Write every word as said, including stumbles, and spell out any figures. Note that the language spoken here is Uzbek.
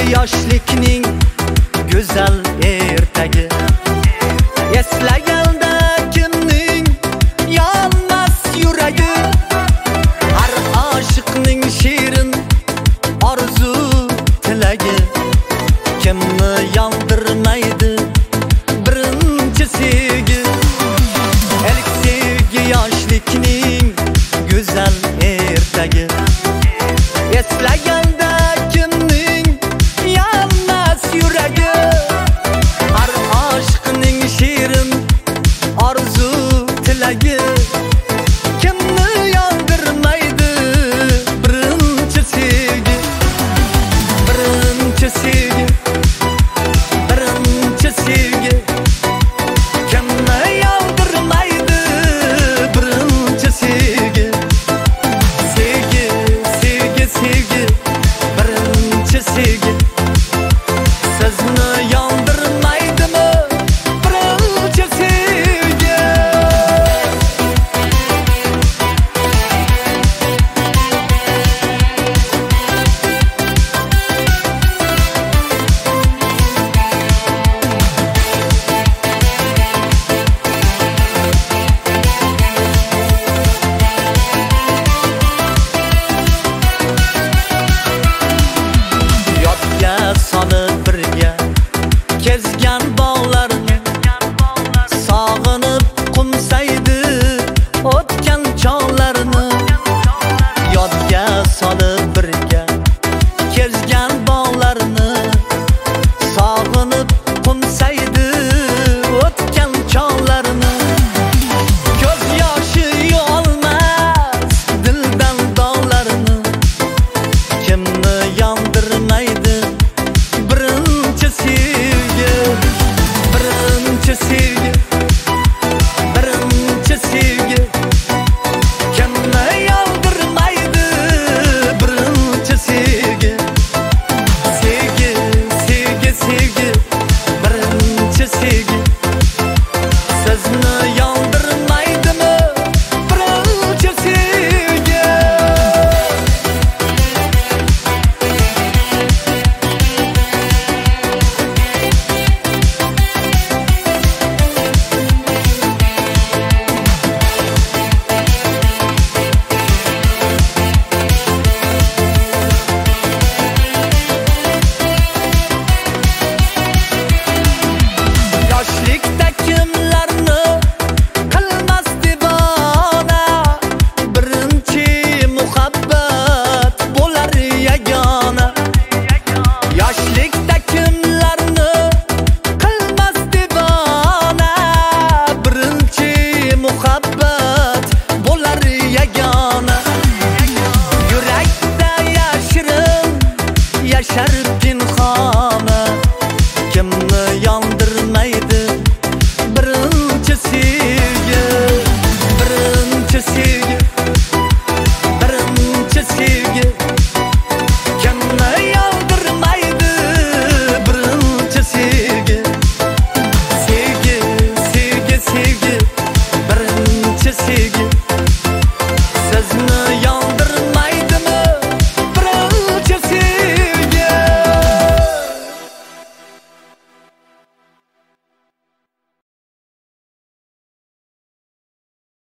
yoshlikning go'zal ertagi. Eslaganda kimning yonmas yuragi. Har oshiqning shirin orzu tilagi. Kimni yondirmaydi birinchi sevgi. Ilk sevgi yoshlikning go'zal ertagi. Eslaganda kimning yonmas yuragi. Har oshiqning shirin orzu tilagi. Kimni yondirmaydi birinchi sevgi. Birinchi sevgi. Birinchi sevgi. Kimni yondirmaydi birinchi sevgi. Sevgi, sevgi, sevgi. Birinchi sevgi. Sizni